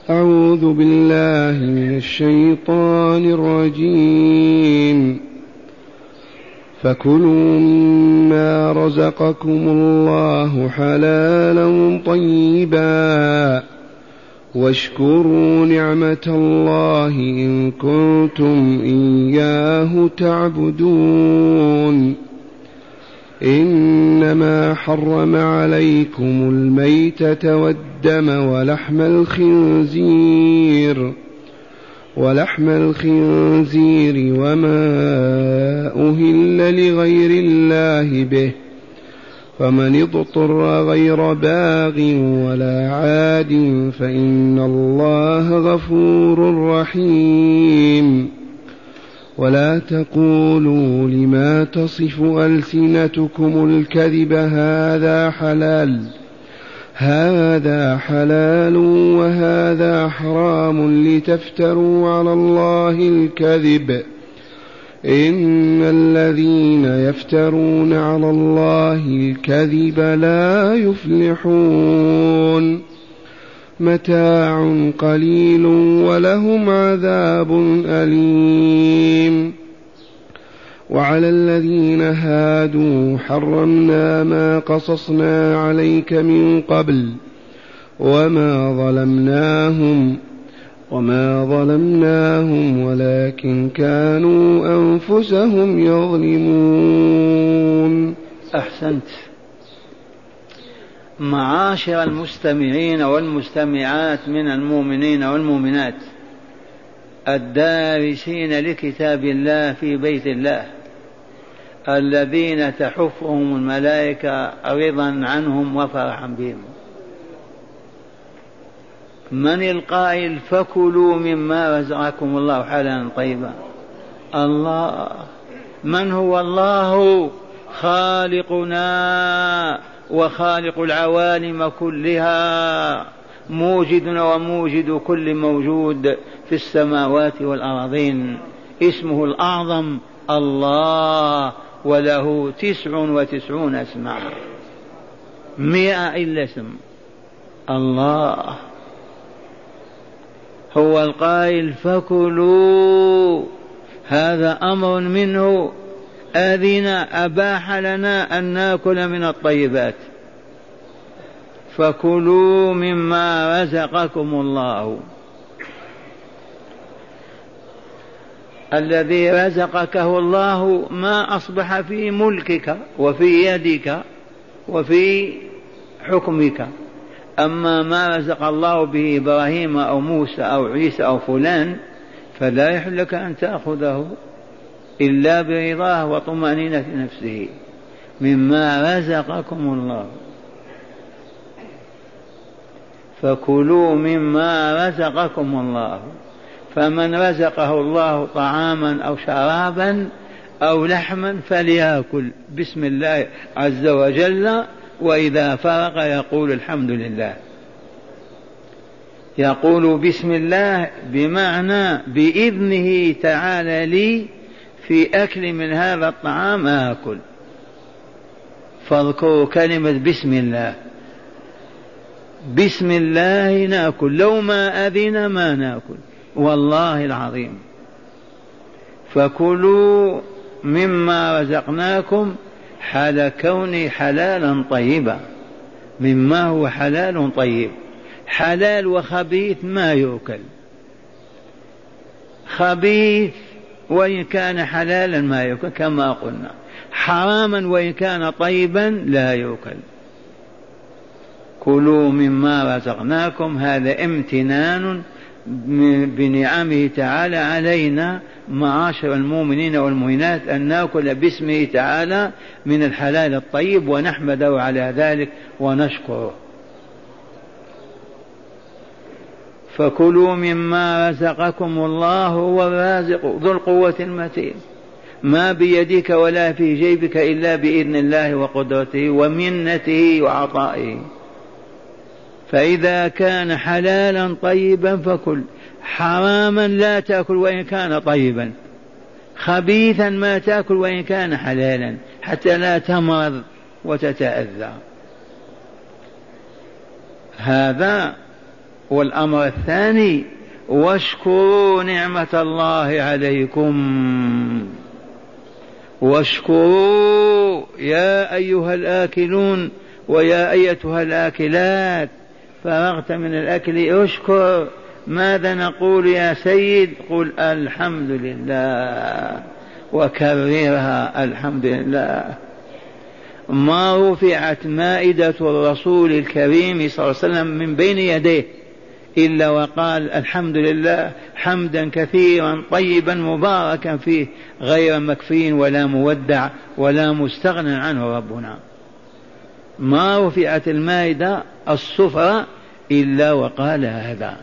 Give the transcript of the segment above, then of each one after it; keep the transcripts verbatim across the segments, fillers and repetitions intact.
أعوذ بالله من الشيطان الرجيم. فكلوا مما رزقكم الله حلالا طيبا واشكروا نعمة الله إن كنتم إياه تعبدون. إنما حرم عليكم الميتة والدم ولحم الخنزير ولحم الخنزير وما أهل لغير الله به، فمن اضطر غير باغ ولا عاد فإن الله غفور رحيم. ولا تقولوا لما تصف ألسنتكم الكذب هذا حلال هذا حلال وهذا حرام لتفتروا على الله الكذب، إن الذين يفترون على الله الكذب لا يفلحون. متاع قليل ولهم عذاب أليم. وعلى الذين هادوا حرمنا ما قصصنا عليك من قبل وما ظلمناهم وما ظلمناهم ولكن كانوا أنفسهم يظلمون. أحسنت. معاشر المستمعين والمستمعات من المؤمنين والمؤمنات الدارسين لكتاب الله في بيت الله الذين تحفهم الملائكة رضا عنهم وفرحا بهم، من القائل فكلوا مما رزقكم الله حلالا طيبا؟ الله. من هو الله؟ خالقنا وخالق العوالم كلها، موجدنا وموجد كل موجود في السماوات والأرضين. اسمه الأعظم الله، وله تسع وتسعون اسما، مئة إلا اسم. الله هو القائل فكلوا، هذا أمر منه، أذن أباح لنا أن نأكل من الطيبات. فكلوا مما رزقكم الله. الذي رزقكه الله ما أصبح في ملكك وفي يدك وفي حكمك، أما ما رزق الله به إبراهيم أو موسى أو عيسى أو فلان فلا يحل لك أن تأخذه إلا برضاه وطمأنينة نفسه. مما رزقكم الله. فكلوا مما رزقكم الله. فمن رزقه الله طعاما أو شرابا أو لحما فليأكل بسم الله عز وجل، وإذا فرغ يقول الحمد لله. يقول بسم الله بمعنى بإذنه تعالى لي في أكل من هذا الطعام آكل. فاذكروا كلمة بسم الله. بسم الله نأكل، لو ما أذن ما نأكل والله العظيم. فكلوا مما رزقناكم حال كوني حلالا طيبا. مما هو حلال طيب؟ حلال وخبيث ما يؤكل. خبيث وإن كان حلالا ما يؤكل كما قلنا، حراما وإن كان طيبا لا يؤكل. كلوا مما رزقناكم، هذا امتنان بنعمه تعالى علينا معاشر المؤمنين والمؤمنات أن نأكل باسمه تعالى من الحلال الطيب ونحمده على ذلك ونشكره. فكلوا مما رزقكم الله، هو الرازق ذو القوة المتين، ما بيدك ولا في جيبك إلا بإذن الله وقدرته ومنته وعطائه. فإذا كان حلالا طيبا فكل، حراما لا تأكل وإن كان طيبا، خبيثا ما تأكل وإن كان حلالا حتى لا تمرض وتتأذى. هذا والأمر الثاني واشكروا نعمة الله عليكم، واشكروا يا أيها الآكلون ويا أيتها الآكلات، فرغت من الأكل اشكر. ماذا نقول يا سيد؟ قل الحمد لله وكررها الحمد لله. ما رفعت مائدة الرسول الكريم صلى الله عليه وسلم من بين يديه إلا وقال الحمد لله حمدا كثيرا طيبا مباركا فيه غير مكفين ولا مودع ولا مستغنى عنه ربنا. ما رفعت المائدة السفرة إلا وقال هذا.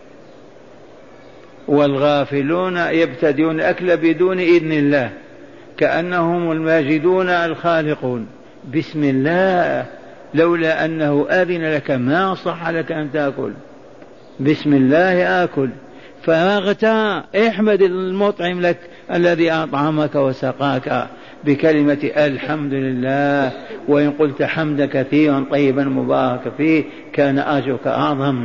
والغافلون يبتدئون الأكل بدون إذن الله كأنهم الماجدون الخالقون. بسم الله، لولا أنه آذن لك ما صح لك أن تأكل. بسم الله آكل. فرغت احمد المطعم لك الذي أطعمك وسقاك بكلمة الحمد لله. وإن قلت حمدا كثيرا طيبا مباركا فيه كان أجرك أعظم.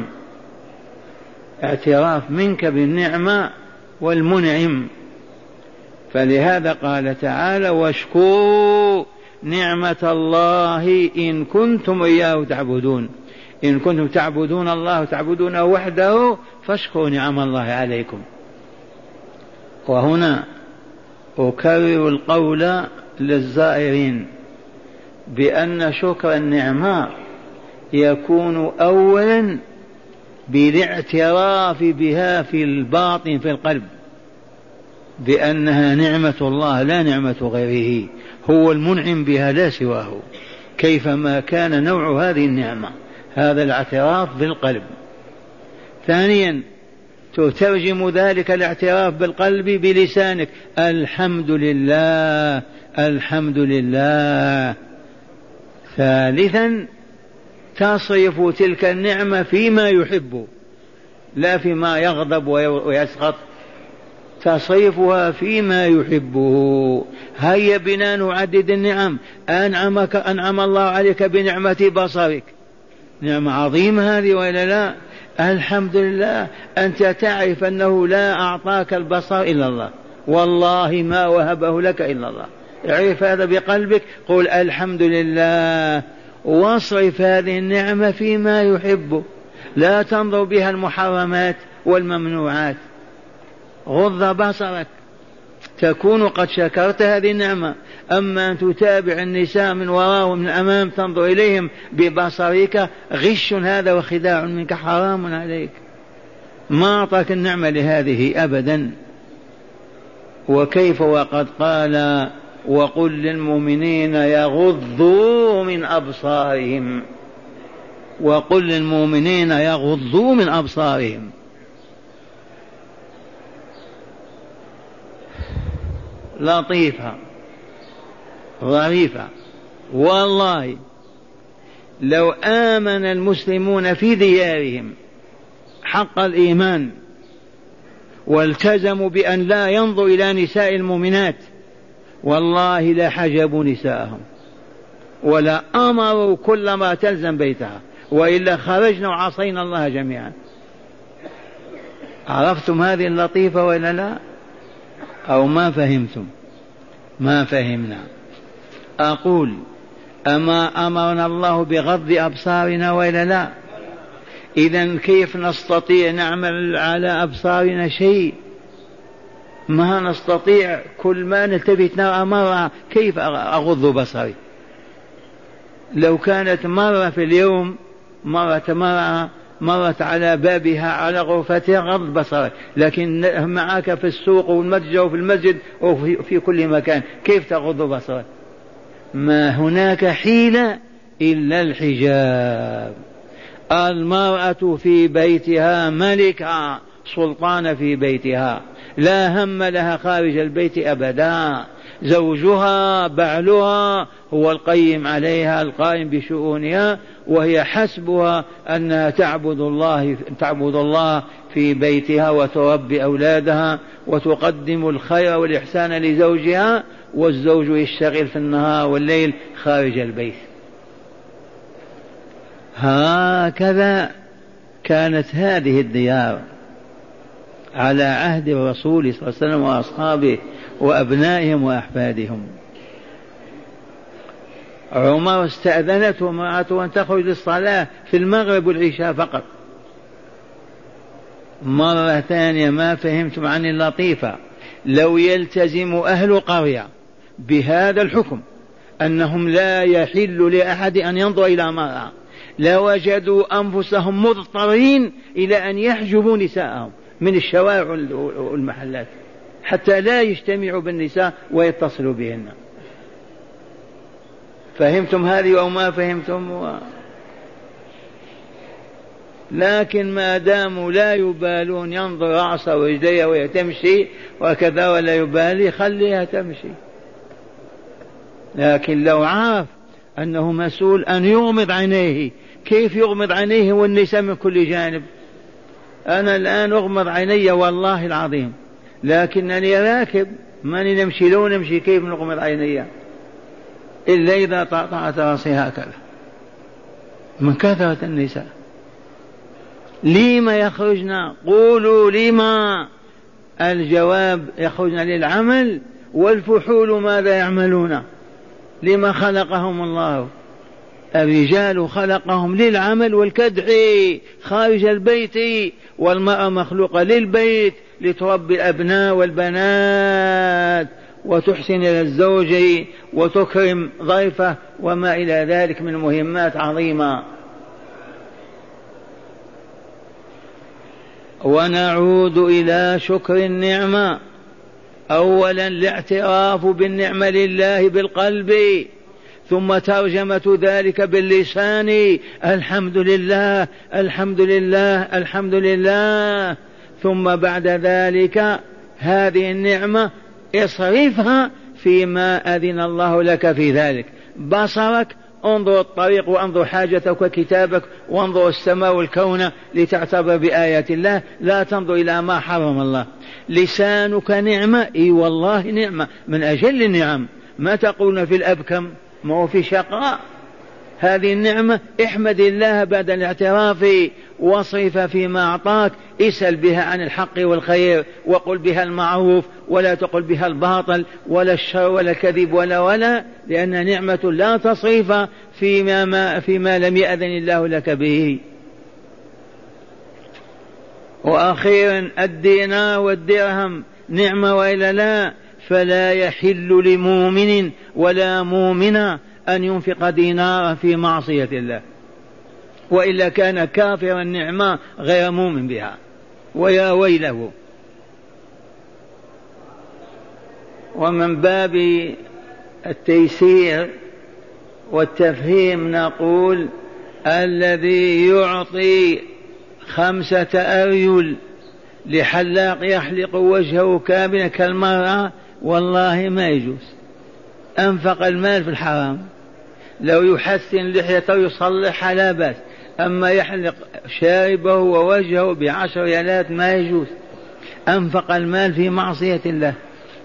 اعتراف منك بالنعمة والمنعم. فلهذا قال تعالى واشكروا نعمة الله إن كنتم إياه تعبدون. إن كنتم تعبدون الله تعبدونه وحده فاشكروا نعم الله عليكم. وهنا أكرر القول للزائرين بأن شكر النعمة يكون أولا بالاعتراف بها في الباطن في القلب بأنها نعمة الله لا نعمة غيره، هو المنعم بها لا سواه كيفما كان نوع هذه النعمة. هذا الاعتراف بالقلب. ثانيا تترجم ذلك الاعتراف بالقلب بلسانك الحمد لله الحمد لله. ثالثا تصرف تلك النعمة فيما يحب لا فيما يغضب ويسخط، تصرفها فيما يحبه. هيا بنا نعدد النعم. أنعمك أنعم الله عليك بنعمة بصرك، نعمة عظيمة هذه وإلا لا؟ الحمد لله. أنت تعرف أنه لا أعطاك البصر إلا الله، والله ما وهبه لك إلا الله. اعرف هذا بقلبك، قل الحمد لله، واصرف هذه النعمة فيما يحب. لا تنظر بها المحرمات والممنوعات. غض بصرك تكون قد شكرت هذه النعمة. أما أن تتابع النساء من وراء ومن أمام تنظر إليهم ببصرك غش هذا وخداع منك حرام عليك. ما أعطاك النعمة لهذه أبدا. وكيف وقد قال وقل للمؤمنين يغضوا من أبصارهم، وقل للمؤمنين يغضوا من أبصارهم. لطيفة ظريفة والله. لو آمن المسلمون في ديارهم حق الإيمان والتزموا بأن لا ينظر إلى نساء المؤمنات والله لا حجبوا نساءهم ولا أمروا كل ما تلزم بيتها، وإلا خرجنا وعصينا الله جميعا. عرفتم هذه اللطيفة وإلا لا؟ أو ما فهمتم؟ ما فهمنا. أقول أما أمرنا الله بغض أبصارنا وإلا لا؟ إذن كيف نستطيع نعمل على أبصارنا شيء؟ ما نستطيع. كل ما نلتفت نرى مرة كيف أغض بصري؟ لو كانت مرة في اليوم مرة مرة مرت على بابها على غرفتها غض بصرك، لكن معك في السوق والمتجر وفي المسجد وفي كل مكان كيف تغض بصرك؟ ما هناك حيلة إلا الحجاب. المرأة في بيتها ملكة سلطان في بيتها، لا هم لها خارج البيت أبدا. زوجها بعلها هو القيم عليها القائم بشؤونها، وهي حسبها أنها تعبد الله تعبد الله في بيتها وتربي أولادها وتقدم الخير والإحسان لزوجها، والزوج يشتغل في النهار والليل خارج البيت. هكذا كانت هذه الديار على عهد الرسول صلى الله عليه وسلم وأصحابه وأبنائهم وأحفادهم. عمر استأذنته امرأته أن تخرج للصلاة في المغرب والعشاء فقط. مرة ثانية ما فهمتم عن اللطيفة، لو يلتزم أهل قرية بهذا الحكم أنهم لا يحل لأحد أن ينظر إلى مرأة لوجدوا أنفسهم مضطرين إلى أن يحجبوا نساءهم من الشوارع والمحلات حتى لا يجتمعوا بالنساء ويتصلوا بهن. فهمتم هذه أو ما فهمتم؟ لكن ما داموا لا يبالون ينظر رأسه ورجليه ويتمشي وكذا ولا يبالي خليها تمشي. لكن لو عرف أنه مسؤول أن يغمض عينيه، كيف يغمض عينيه والنساء من كل جانب؟ أنا الآن أغمض عيني والله العظيم لكنني راكب ماني نمشي، لو نمشي كيف نغمض عيني إلا إذا طأطأت رأسي هكذا من كثرة النساء. لما يخرجنا؟ قولوا لما. الجواب يخرجنا للعمل، والفحول ماذا يعملون؟ لما خلقهم الله؟ الرجال خلقهم للعمل والكدح خارج البيت، والمرأة مخلوقة للبيت لتربي الأبناء والبنات وتحسن إلى الزوج وتكرم ضيفه وما إلى ذلك من مهمات عظيمة. ونعود إلى شكر النعمة. أولا الاعتراف بالنعمة لله بالقلب، ثم ترجمة ذلك باللسان، الحمد لله الحمد لله الحمد لله. ثم بعد ذلك هذه النعمة اصرفها فيما أذن الله لك في ذلك. بصرك انظر الطريق وانظر حاجتك وكتابك وانظر السماء والكون لتعتبر بآيات الله، لا تنظر إلى ما حرم الله. لسانك نعمة، اي والله نعمة من أجل النعم. ما تقولون في الأبكم؟ ما هو في شقاء. هذه النعمة احمد الله بعد الاعتراف، واصرف فيما أعطاك، اسأل بها عن الحق والخير، وقل بها المعروف ولا تقل بها الباطل ولا الشر ولا الكذب ولا ولا لأن نعمة لا تصرف فيما, ما فيما لم يأذن الله لك به. وأخيرا الدينار والدرهم نعمة وإلا لا؟ فلا يحل لمؤمن ولا مؤمنة أن ينفق دينارا في معصية الله، وإلا كان كافرا النعمة غير مؤمن بها، ويا ويله. ومن باب التيسير والتفهيم نقول الذي يعطي خمسة أريل لحلاق يحلق وجهه كاملا كالمرأة والله ما يجوز، أنفق المال في الحرام. لو يحسن لحيته يصلحها لا بأس، أما يحلق شاربه ووجهه بعشر ريالات ما يجوز، أنفق المال في معصية الله.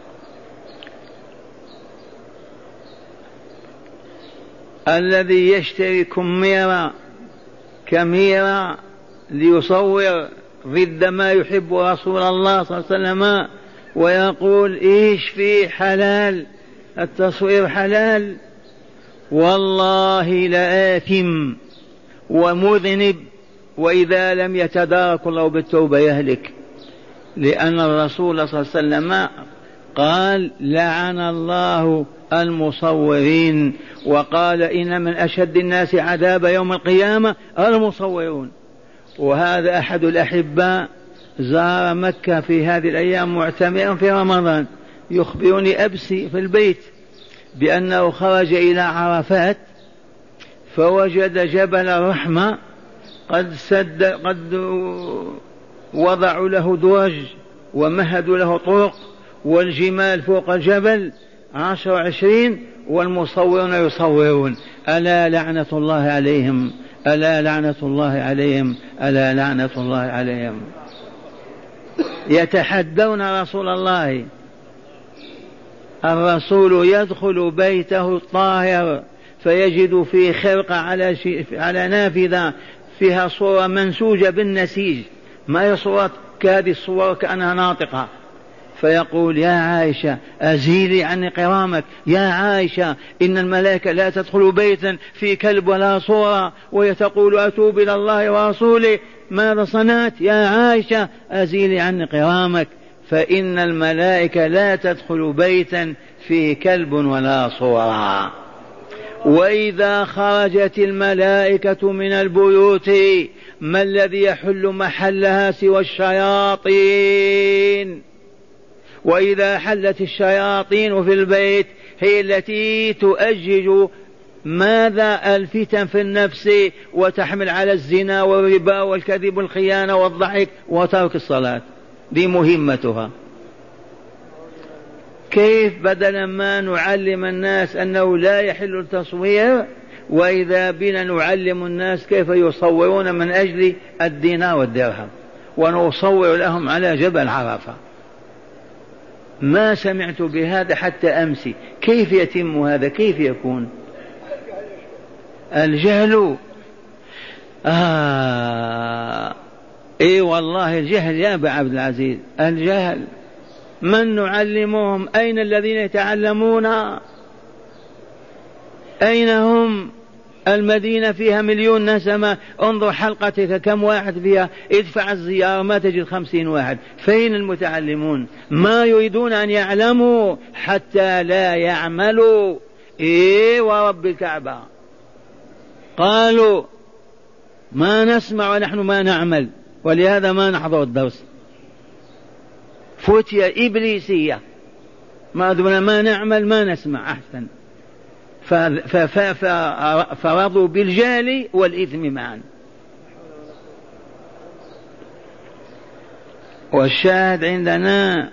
الذي يشتري كميرة كميرة ليصور ضد ما يحب رسول الله صلى الله عليه وسلم ويقول إيش فيه حلال، التصوير حلال، والله لآثم ومذنب، وإذا لم يتدارك الله بالتوبة يهلك. لأن الرسول صلى الله عليه وسلم قال لعن الله المصورين، وقال إن من أشد الناس عذاب يوم القيامة المصورون. وهذا أحد الأحباء زار مكة في هذه الأيام معتمرا في رمضان، يخبرني أبسي في البيت بأنه خرج إلى عرفات فوجد جبل الرحمة قد سد قد وضعوا له درج ومهدوا له طرق والجمال فوق الجبل عشر عشرين والمصورون يصورون. ألا لعنة الله عليهم، ألا لعنة الله عليهم، ألا لعنة الله عليهم. يتحدون رسول الله. الرسول يدخل بيته الطاهر فيجد فيه خرقة على, على نافذة فيها صورة منسوجة بالنسيج، ما هي صورة كهذه الصورة كأنها ناطقة، فيقول يا عائشة أزيلي عني قرامك، يا عائشة إن الملائكة لا تدخل بيتا في كلب ولا صورة، وهي تقول أتوب إلى الله ورسوله، ماذا صنعت يا عائشة؟ أزيلي عني قرامك، فإن الملائكة لا تدخل بيتا فيه كلب ولا صورة. وإذا خرجت الملائكة من البيوت ما الذي يحل محلها سوى الشياطين؟ وإذا حلت الشياطين في البيت هي التي تؤجج ماذا؟ الفتن في النفس، وتحمل على الزنا والربا والكذب والخيانة والضحك وترك الصلاة، دي مهمتها. كيف بدلا ما نعلم الناس أنه لا يحل التصوير، وإذا بنا نعلم الناس كيف يصورون من أجل الدينار والدرهم، ونصور لهم على جبل عرفة. ما سمعت بهذا حتى أمس. كيف يتم هذا؟ كيف يكون؟ الجهل. آه إيه والله الجهل يا أبا عبد العزيز، الجهل. من نعلمهم؟ أين الذين يتعلمون؟ أين هم؟ المدينة فيها مليون نسمة، انظر حلقتك كم واحد فيها، ادفع الزيارة ما تجد خمسين واحد. فين المتعلمون؟ ما يريدون أن يعلموا حتى لا يعملوا. إيه ورب الكعبة قالوا ما نسمع ونحن ما نعمل، ولهذا ما نحضر الدرس. فتية إبليسية، ما دون ما نعمل ما نسمع أحسن. فرضوا بالجهل والإثم معا. والشاهد عندنا،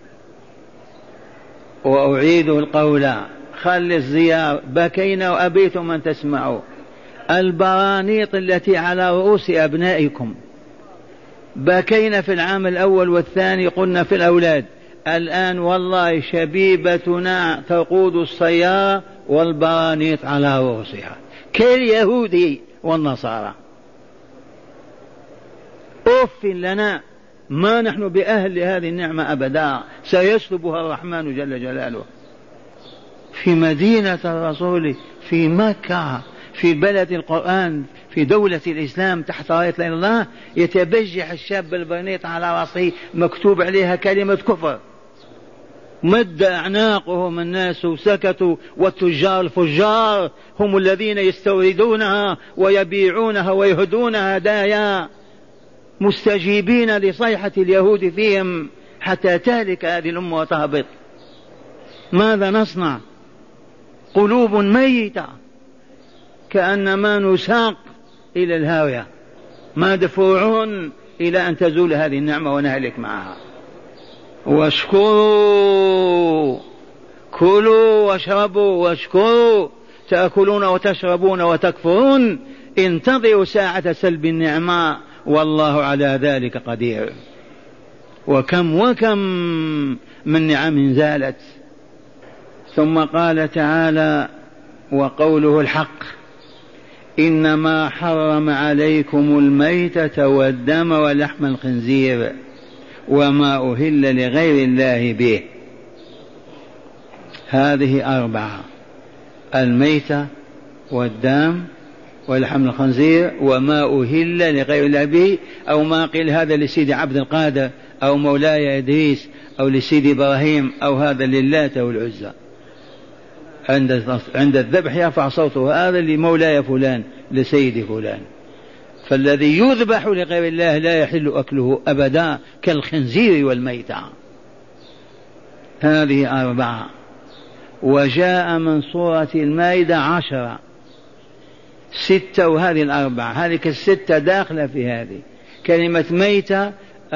وأعيد القول خل الزيار، بكينا وأبيتم أن تسمعوا. البرانيط التي على رؤوس أبنائكم بكينا في العام الأول والثاني، قلنا في الأولاد. الآن والله شبيبتنا تقود السيارة والبرانيط على رؤوسها كاليهود والنصارى. أف لنا، ما نحن بأهل هذه النعمة أبدا، سيسلبها الرحمن جل جلاله. في مدينة الرسول، في مكة، في بلد القرآن، في دولة الإسلام تحت راية الله، يتبجح الشاب البرنيط على رأسه مكتوب عليها كلمة كفر. مد أعناقهم الناس وسكتوا، والتجار الفجار هم الذين يستوردونها ويبيعونها ويهدونها هدايا، مستجيبين لصيحة اليهود فيهم حتى تهلك هذه الأمة وتهبط. ماذا نصنع؟ قلوب ميتة كأنما نساق إلى الهاوية، مدفوعون إلى أن تزول هذه النعمة ونهلك معها. واشكروا، كلوا واشربوا واشكروا، تأكلون وتشربون وتكفرون، انتظروا ساعة سلب النعمة والله على ذلك قدير. وكم وكم من نعم زالت. ثم قال تعالى وقوله الحق: إنما حرم عليكم الميتة والدم ولحم الخنزير وما أهل لغير الله به. هذه أربعة: الميتة والدم ولحم الخنزير وما أهل لغير الله به، أو ما قيل هذا لسيدي عبد القادر أو مولاي إدريس أو لسيدي إبراهيم أو هذا للات والعزى. عند عند الذبح يرفع صوته هذا لمولاي فلان لسيدي فلان. فالذي يذبح لغير الله لا يحل أكله أبدا كالخنزير والميتة. هذه أربعة. وجاء من سورة المائدة عشرة، ستة وهذه الأربعة، هذه الستة داخلة في هذه. كلمة ميتة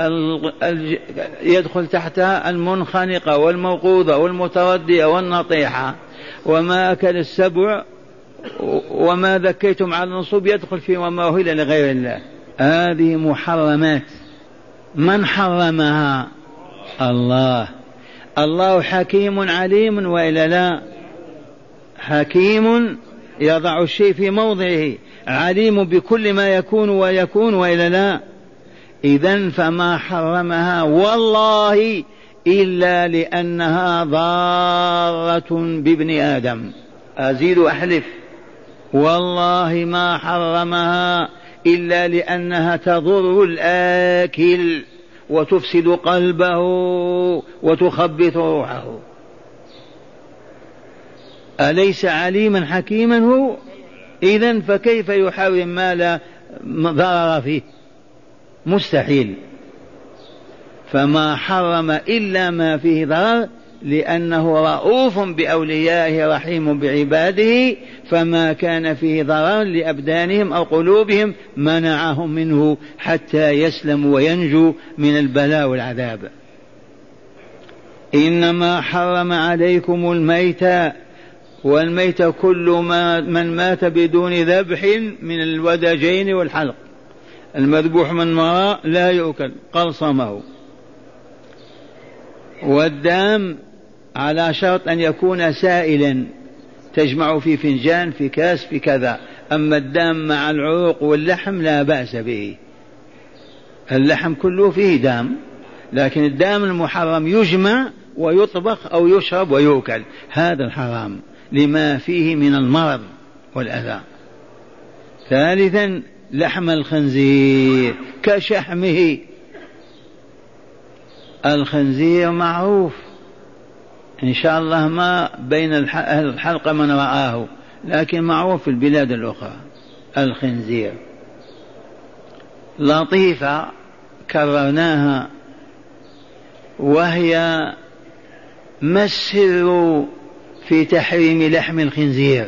يدخل تحتها المنخنقة والموقوذة والمتردية والنطيحة، وما أكل السبع وما ذكيتم على النصوب يدخل في وما أهل لغير الله. هذه محرمات. من حرمها؟ الله. الله حكيم عليم وإلا لا؟ حكيم يضع الشيء في موضعه. عليم بكل ما يكون ويكون وإلا لا؟ إذن فما حرمها والله إلا لأنها ضارة بابن آدم. أزيد أحلف والله ما حرمها إلا لأنها تضر الآكل وتفسد قلبه وتخبث روحه. أليس عليما حكيما هو؟ إذن فكيف يحرم ما لا ضرر فيه؟ مستحيل. فما حرم إلا ما فيه ضرر لأنه رؤوف بأوليائه رحيم بعباده، فما كان فيه ضرر لأبدانهم أو قلوبهم منعهم منه حتى يسلموا وينجوا من البلاء والعذاب. إنما حرم عليكم الميتة، والميتة كل ما من مات بدون ذبح من الودجين والحلق، المذبوح من وراء لا يؤكل قلصمه. والدم على شرط أن يكون سائلا تجمع في فنجان في كاس في كذا، أما الدم مع العروق واللحم لا بأس به، اللحم كله فيه دم، لكن الدم المحرم يجمع ويطبخ أو يشرب ويؤكل، هذا الحرام لما فيه من المرض والأذى. ثالثا لحم الخنزير كشحمه. الخنزير معروف إن شاء الله ما بين الحلقة من رآه، لكن معروف في البلاد الأخرى. الخنزير لطيفة كررناها، وهي ما السر في تحريم لحم الخنزير؟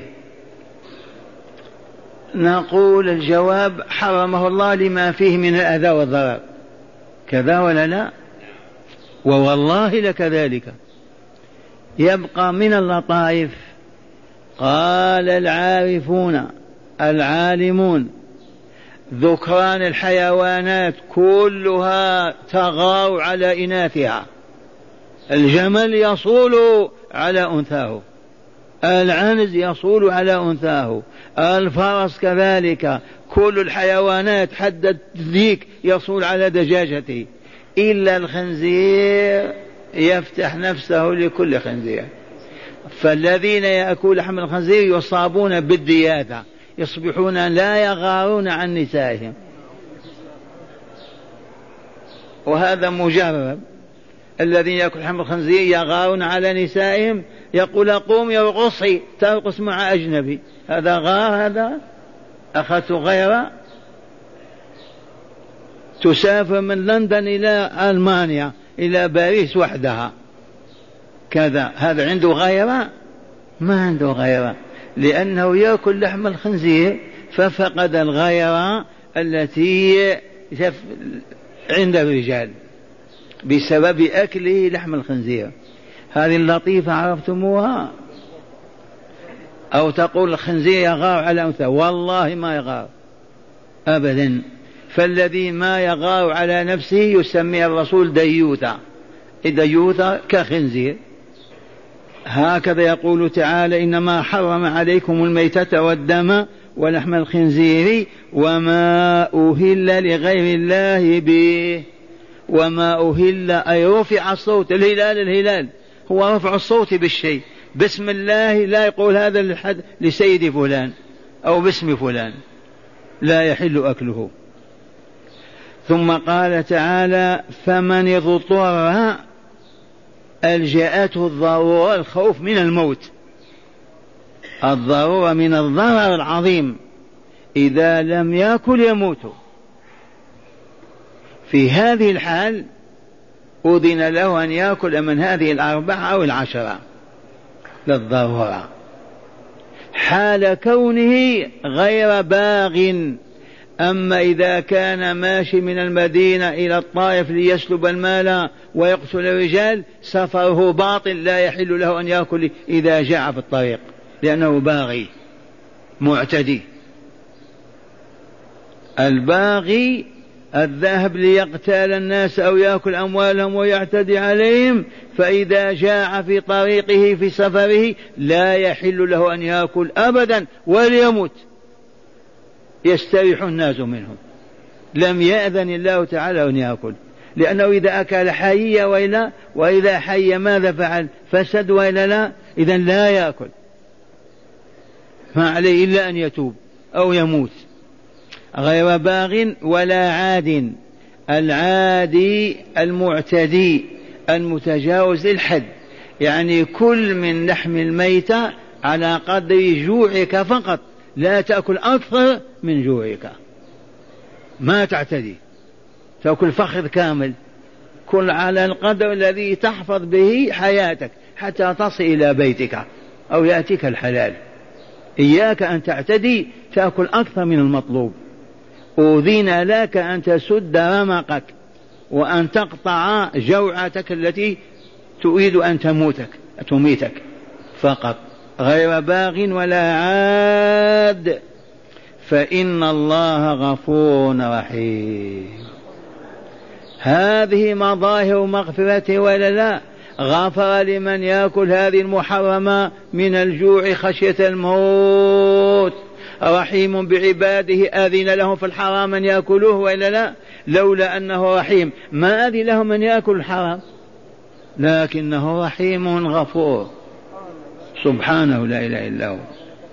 نقول الجواب حرمه الله لما فيه من الأذى والضرر، كذا ولا لا؟ ووالله لكذلك. يبقى من اللطائف قال العارفون العالمون ذكران الحيوانات كلها تغار على إناثها، الجمل يصول على أنثاه، العنز يصول على أنثاه، الفرس كذلك، كل الحيوانات حد الديك يصول على دجاجته، إلا الخنزير يفتح نفسه لكل خنزير. فالذين يأكلون لحم الخنزير يصابون بالدياثة، يصبحون لا يغارون عن نسائهم، وهذا مجرب. الذين يأكلون لحم الخنزير يغارون على نسائهم، يقول قوم يرقصي ترقص مع أجنبي، هذا غار، هذا أخذت غيره. تسافر من لندن إلى ألمانيا إلى باريس وحدها كذا، هذا عنده غيره؟ ما عنده غيره، لأنه يأكل لحم الخنزير ففقد الغيرة التي عند الرجال بسبب أكله لحم الخنزير. هذه اللطيفة عرفتموها؟ أو تقول الخنزير يغار على أنثى، والله ما يغار أبدا. فالذي ما يغار على نفسه يسمي الرسول ديوثا، ديوثا كخنزير. هكذا يقول تعالى إنما حرم عليكم الميتة والدم ولحم الخنزير وما أهل لغير الله به. وما أهل أي رفع الصوت، الهلال الهلال هو رفع الصوت بالشيء، بسم الله لا يقول هذا لحد لسيد فلان أو باسم فلان، لا يحل أكله. ثم قال تعالى فمن اضطر، ألجأته الضرورة، الخوف من الموت، الضرورة من الضرر العظيم، إذا لم يأكل يموت. في هذه الحال أذن له أن يأكل من هذه الأربعة أو العشرة للضرورة، حال كونه غير باغ. أما إذا كان ماشي من المدينة إلى الطائف ليسلب المال ويقتل الرجال، سفره باطل، لا يحل له أن يأكل إذا جاع في الطريق، لأنه باغي معتدي. الباغي الذاهب ليقتال الناس أو يأكل أموالهم ويعتدي عليهم، فإذا جاع في طريقه في سفره لا يحل له أن يأكل أبدا وليموت. يستريح الناس منهم. لم يأذن الله تعالى أن يأكل، لأنه إذا أكل حي وإلا وإذا حي ماذا فعل؟ فسد وإلا لا؟ إذن لا يأكل، ما عليه إلا أن يتوب أو يموت. غير باغ ولا عاد. العادي المعتدي المتجاوز للحد، يعني كل من لحم الميتة على قدر جوعك فقط، لا تأكل أكثر من جوعك، ما تعتدي تأكل فخذ كامل، كل على القدر الذي تحفظ به حياتك حتى تصل إلى بيتك أو يأتيك الحلال. إياك أن تعتدي تأكل أكثر من المطلوب. أذن لك أن تسد رمقك وأن تقطع جوعتك التي تريد أن تموتك تميتك فقط. غير باغ ولا عاد فإن الله غفور رحيم. هذه مظاهر مغفرته ولا لا؟ غفر لمن يأكل هذه المحرمة من الجوع خشية الموت. رحيم بعباده أذن لهم في الحرام أن يأكلوه وإلا لا؟ لولا أنه رحيم ما أذن لهم أن يأكلوا الحرام، لكنه رحيم غفور سبحانه لا إله إلا هو.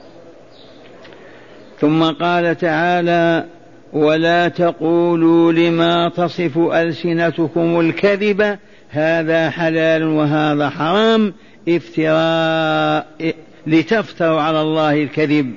ثم قال تعالى: ولا تقولوا لما تصف ألسنتكم الكذب هذا حلال وهذا حرام افتراء لتفتروا على الله الكذب.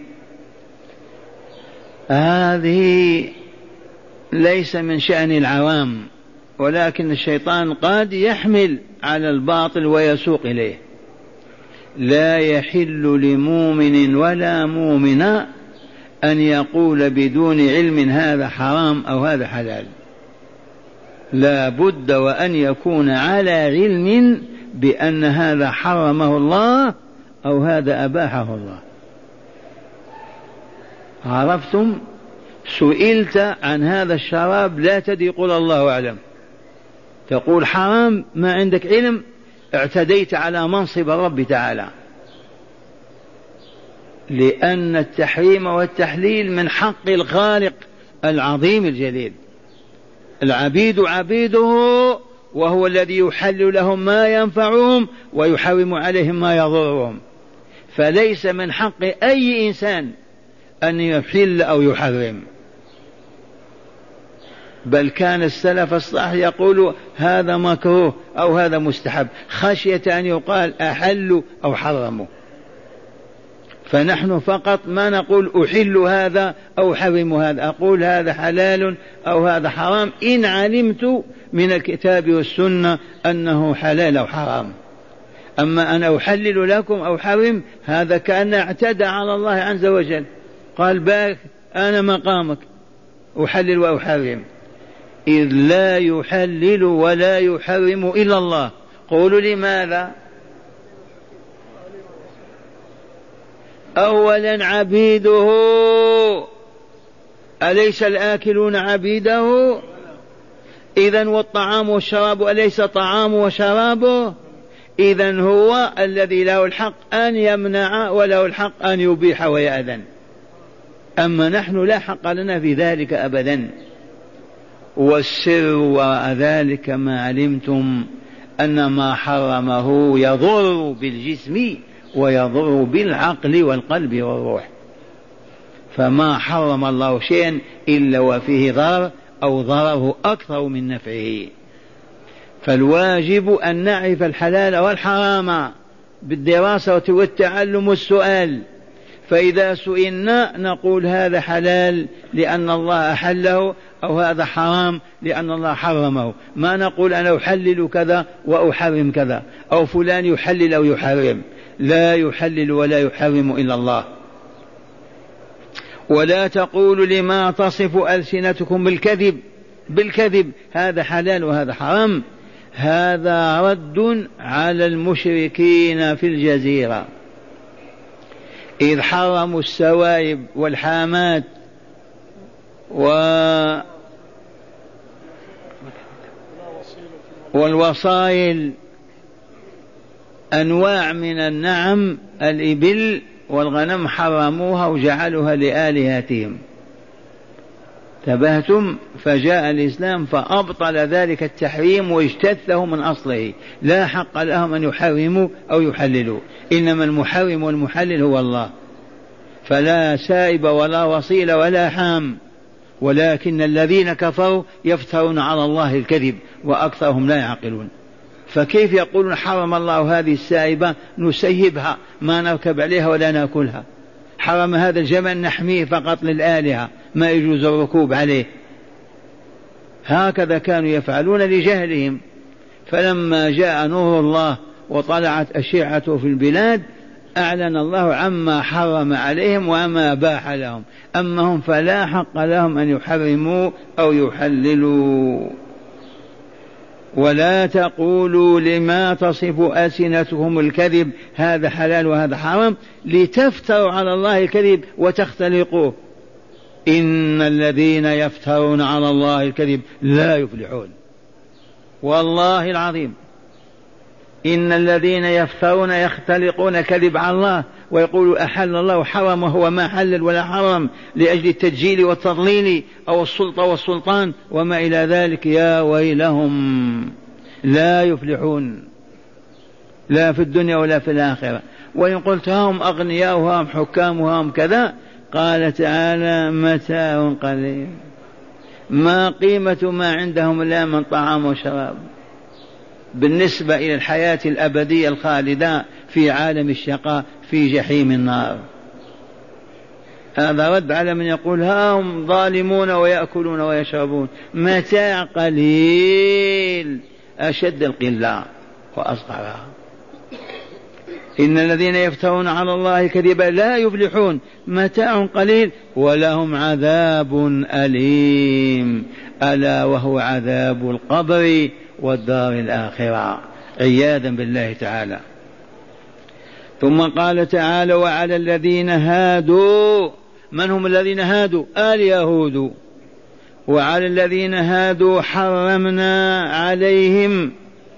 هذه ليس من شأن العوام، ولكن الشيطان قد يحمل على الباطل ويسوق إليه. لا يحل لمؤمن ولا مؤمنة أن يقول بدون علم هذا حرام أو هذا حلال، لا بد وأن يكون على علم بأن هذا حرمه الله أو هذا أباحه الله. عرفتم؟ سئلت عن هذا الشراب لا تدري، قل الله أعلم، تقول حرام ما عندك علم، اعتديت على منصب الرب تعالى، لأن التحريم والتحليل من حق الخالق العظيم الجليل. العبيد عبيده وهو الذي يحل لهم ما ينفعهم ويحرم عليهم ما يضرهم، فليس من حق أي إنسان أن يحل أو يحرم. بل كان السلف الصالح يقول هذا مكروه أو هذا مستحب خشية أن يقال أحلوا أو حرموا. فنحن فقط ما نقول أحل هذا أو حرم هذا، أقول هذا حلال أو هذا حرام إن علمت من الكتاب والسنة أنه حلال أو حرام. أما أنا أحلل لكم أو حرم هذا كأن اعتدى على الله عز وجل، قال باك أنا مقامك أحلل وأحرم، إذ لا يحلل ولا يحرم إلا الله. قولوا لماذا؟ أولا عبيده، أليس الآكلون عبيده؟ إذن والطعام والشراب أليس طعام وشرابه؟ إذن هو الذي له الحق أن يمنع وله الحق أن يبيح ويأذن. أما نحن لا حق لنا في ذلك أبدا. والسر وراء ذلك ما علمتم أن ما حرمه يضر بالجسم ويضر بالعقل والقلب والروح، فما حرم الله شيئا إلا وفيه ضرر أو ضرره أكثر من نفعه. فالواجب أن نعرف الحلال والحرام بالدراسة والتعلم والسؤال، فإذا سئلنا نقول هذا حلال لأن الله أحله أو هذا حرام لأن الله حرمه. ما نقول أنا أحلل كذا وأحرم كذا أو فلان يحلل أو يحرم، لا يحلل ولا يحرم إلا الله. ولا تقولوا لما تصف ألسنتكم بالكذب بالكذب هذا حلال وهذا حرام. هذا رد على المشركين في الجزيرة إذ حرموا السوائب والحامات و والوصائل، أنواع من النعم الإبل والغنم حرموها وجعلوها لآلهتهم. انتبهتم؟ فجاء الإسلام فأبطل ذلك التحريم واجتثه من أصله. لا حق لهم أن يحرموا أو يحللوا، إنما المحرم والمحلل هو الله، فلا سائب ولا وصيل ولا حام. ولكن الذين كفروا يفترون على الله الكذب وأكثرهم لا يعقلون. فكيف يقولون حرم الله هذه السائبة نسيبها ما نركب عليها ولا نأكلها، حرم هذا الجمل نحميه فقط للآلهة ما يجوز الركوب عليه. هكذا كانوا يفعلون لجهلهم. فلما جاء نور الله وطلعت أشعته في البلاد أعلن الله عما حرم عليهم وما باح لهم، أما هم فلا حق لهم أن يحرموا أو يحللوا. ولا تقولوا لما تصف ألسنتكم الكذب هذا حلال وهذا حرام لتفتروا على الله الكذب وتختلقوه، إن الذين يفترون على الله الكذب لا يفلحون. والله العظيم إن الذين يفترون يختلقون كذب على الله ويقولوا أحل الله وحرم وهو ما حلل ولا حرم لأجل التجيل والتضليل أو السلطة والسلطان وما إلى ذلك، يا ويلهم لا يفلحون لا في الدنيا ولا في الآخرة. وإن قلت هم أغنياء وهم حكام وهم كذا، قال تعالى متاع قليل، ما قيمة ما عندهم لا من طعام وشراب بالنسبة إلى الحياة الأبدية الخالدة في عالم الشقاء في جحيم النار. هذا رد على من يقول هم ظالمون ويأكلون ويشربون، متاع قليل أشد القلة وأصغرها. إن الذين يفترون على الله كذبا لا يفلحون، متاع قليل ولهم عذاب أليم، ألا وهو عذاب القبر والدار الآخرة، عياذا بالله تعالى. ثم قال تعالى وعلى الذين هادوا، من هم الذين هادوا؟ اليهود. وعلى الذين هادوا حرمنا عليهم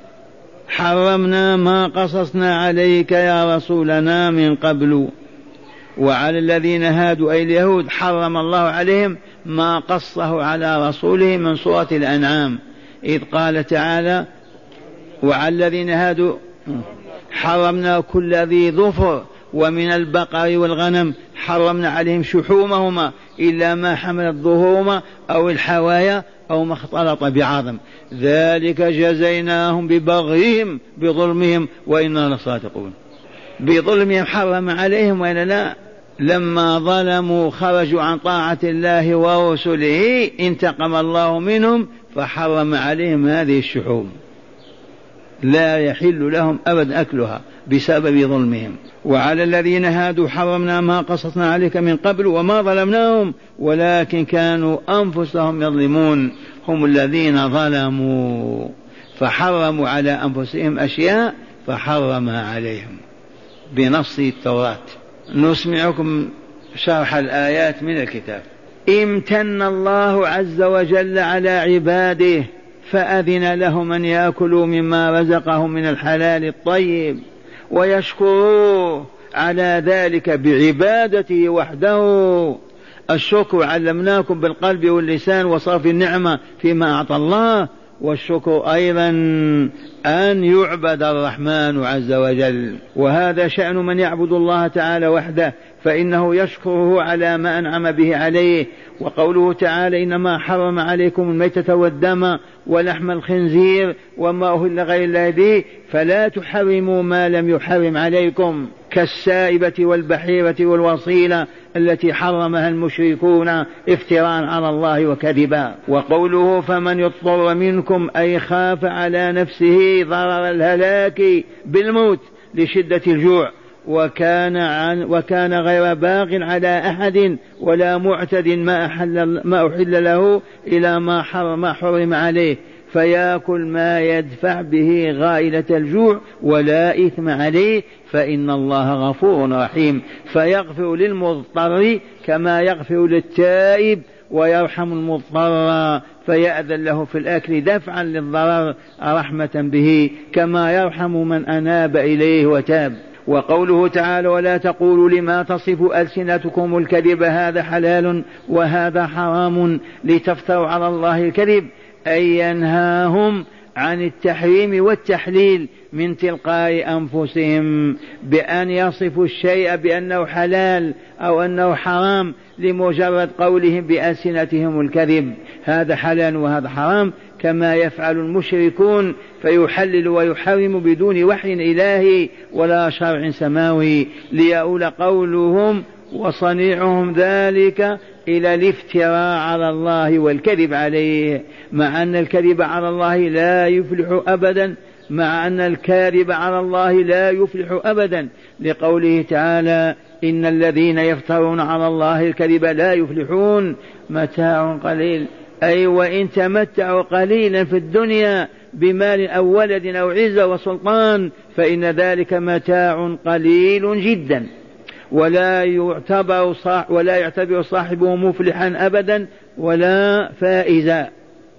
حرمنا ما قصصنا عليك يا رسولنا من قبل. وعلى الذين هادوا أي اليهود حرم الله عليهم ما قصه على رسوله من سورة الأنعام، إذ قال تعالى وعلى الذين هادوا حرمنا كل ذي ظفر ومن البقر والغنم حرمنا عليهم شحومهما إلا ما حملت ظهورهما أو الحوايا أو ما اختلط بعظم، ذلك جزيناهم ببغيهم بظلمهم وإنا لصادقون. بظلمهم حرم عليهم وإلا لا؟ لما ظلموا خرجوا عن طاعة الله ورسله انتقم الله منهم فحرم عليهم هذه الشحوم، لا يحل لهم أبدا أكلها بسبب ظلمهم. وعلى الذين هادوا حرمنا ما قصصنا عليك من قبل وما ظلمناهم ولكن كانوا أنفسهم يظلمون، هم الذين ظلموا فحرموا على أنفسهم أشياء فحرمها عليهم بنص التوراة. نسمعكم شرح الآيات من الكتاب. امتن الله عز وجل على عباده فأذن لهم أن يأكلوا مما رزقهم من الحلال الطيب ويشكروه على ذلك بعبادته وحده. الشكر علمناكم بالقلب واللسان وصرف النعمة فيما أعطى الله، والشكر أيضا أن يعبد الرحمن عز وجل، وهذا شأن من يعبد الله تعالى وحده فإنه يشكره على ما أنعم به عليه. وقوله تعالى إنما حرم عليكم الميتة والدم ولحم الخنزير وما أهل غير الله به فلا تحرموا ما لم يحرم عليكم كالسائبة والبحيرة والوصيلة التي حرمها المشركون افتراء على الله وكذبا. وقوله فمن يضطر منكم أي خاف على نفسه ضرر الهلاك بالموت لشدة الجوع وكان, عن وكان غير باغ على أحد ولا معتد ما أحل, ما أحل له إلى ما حرم, ما حرم عليه فيأكل ما يدفع به غائلة الجوع ولا إثم عليه فإن الله غفور رحيم، فيغفر للمضطر كما يغفر للتائب ويرحم المضطر فيأذن له في الأكل دفعا للضرر رحمة به كما يرحم من أناب إليه وتاب. وقوله تعالى ولا تقولوا لما تصف ألسنتكم الكذب هذا حلال وهذا حرام لتفتروا على الله الكذب، أي ينهاهم عن التحريم والتحليل من تلقاء أنفسهم بأن يصفوا الشيء بأنه حلال أو أنه حرام لمجرد قولهم بألسنتهم الكذب، هذا حلال وهذا حرام، كما يفعل المشركون فيحلل ويحرم بدون وحي إلهي ولا شرع سماوي، ليؤول قولهم وصنيعهم ذلك إلى الافتراء على الله والكذب عليه، مع أن الكذب على الله لا يفلح أبدا، مع أن الكاذب على الله لا يفلح أبدا، لقوله تعالى إن الذين يفترون على الله الكذب لا يفلحون متاع قليل، أي وإن تمتعوا قليلا في الدنيا بمال أو ولد أو عزة وسلطان فإن ذلك متاع قليل جدا، ولا يعتبر صاح ولا يعتبر صاحبه مفلحا أبدا ولا فائزا،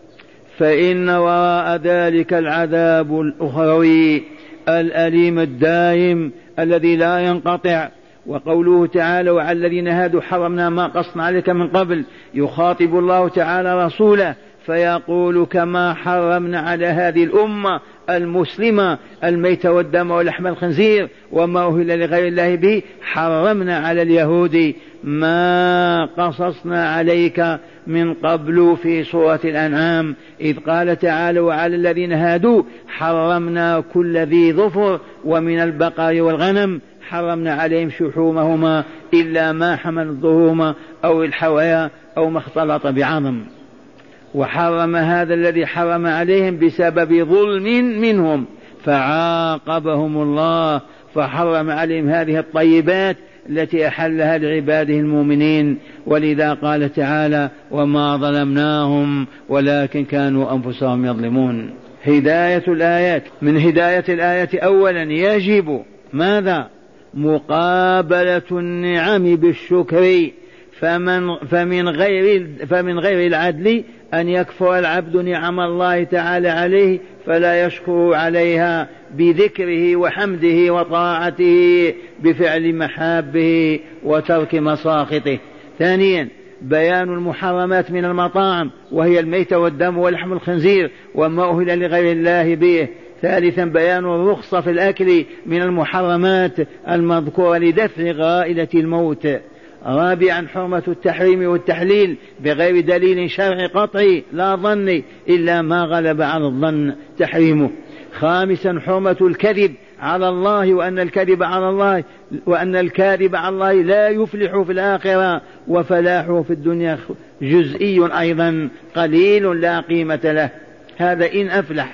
فإن وراء ذلك العذاب الأخروي الأليم الدائم الذي لا ينقطع. وقوله تعالى وعلى الذين هادوا حرمنا ما قصنا عليك من قبل، يخاطب الله تعالى رسوله فيقول كما حرمنا على هذه الأمة المسلمة الميت والدم ولحم الخنزير وما أهل لغير الله به، حرمنا على اليهود ما قصصنا عليك من قبل في سورة الأنعام، إذ قال تعالى وعلى الذين هادوا حرمنا كل ذي ظفر ومن البقر والغنم حرمنا عليهم شحومهما إلا ما حمل ظهورهما أو الحوايا أو ما اختلط بعظم، وحرم هذا الذي حرم عليهم بسبب ظلم منهم فعاقبهم الله فحرم عليهم هذه الطيبات التي أحلها لعباده المؤمنين. ولذا قال تعالى وما ظلمناهم ولكن كانوا أنفسهم يظلمون. هداية الآيات، من هداية الآية أولا يجب ماذا؟ مقابلة النعم بالشكر، فمن, فمن, غير فمن غير العدل أن يكفر العبد نعم الله تعالى عليه فلا يشكر عليها بذكره وحمده وطاعته بفعل محابه وترك مساخطه. ثانيا بيان المحرمات من المطاعم وهي الميت والدم ولحم الخنزير وما أهل لغير الله به. ثالثا بيان الرخصة في الأكل من المحرمات المذكورة لدفع غائلة الموت. رابعا حرمة التحريم والتحليل بغير دليل شرعي قطعي لا ظني إلا ما غلب على الظن تحريمه. خامسا حرمة الكذب على الله وأن الكذب على الله وأن الكاذب على الله لا يفلح في الآخرة وفلاحه في الدنيا جزئي أيضا قليل لا قيمة له، هذا إن أفلح.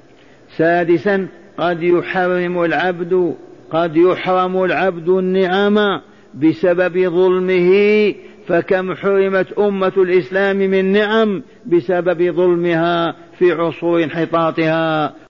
سادسا قد يحرم العبد قد يحرم العبد النعم بسبب ظلمه، فكم حرمت أمة الإسلام من نعم بسبب ظلمها في عصور انحطاطها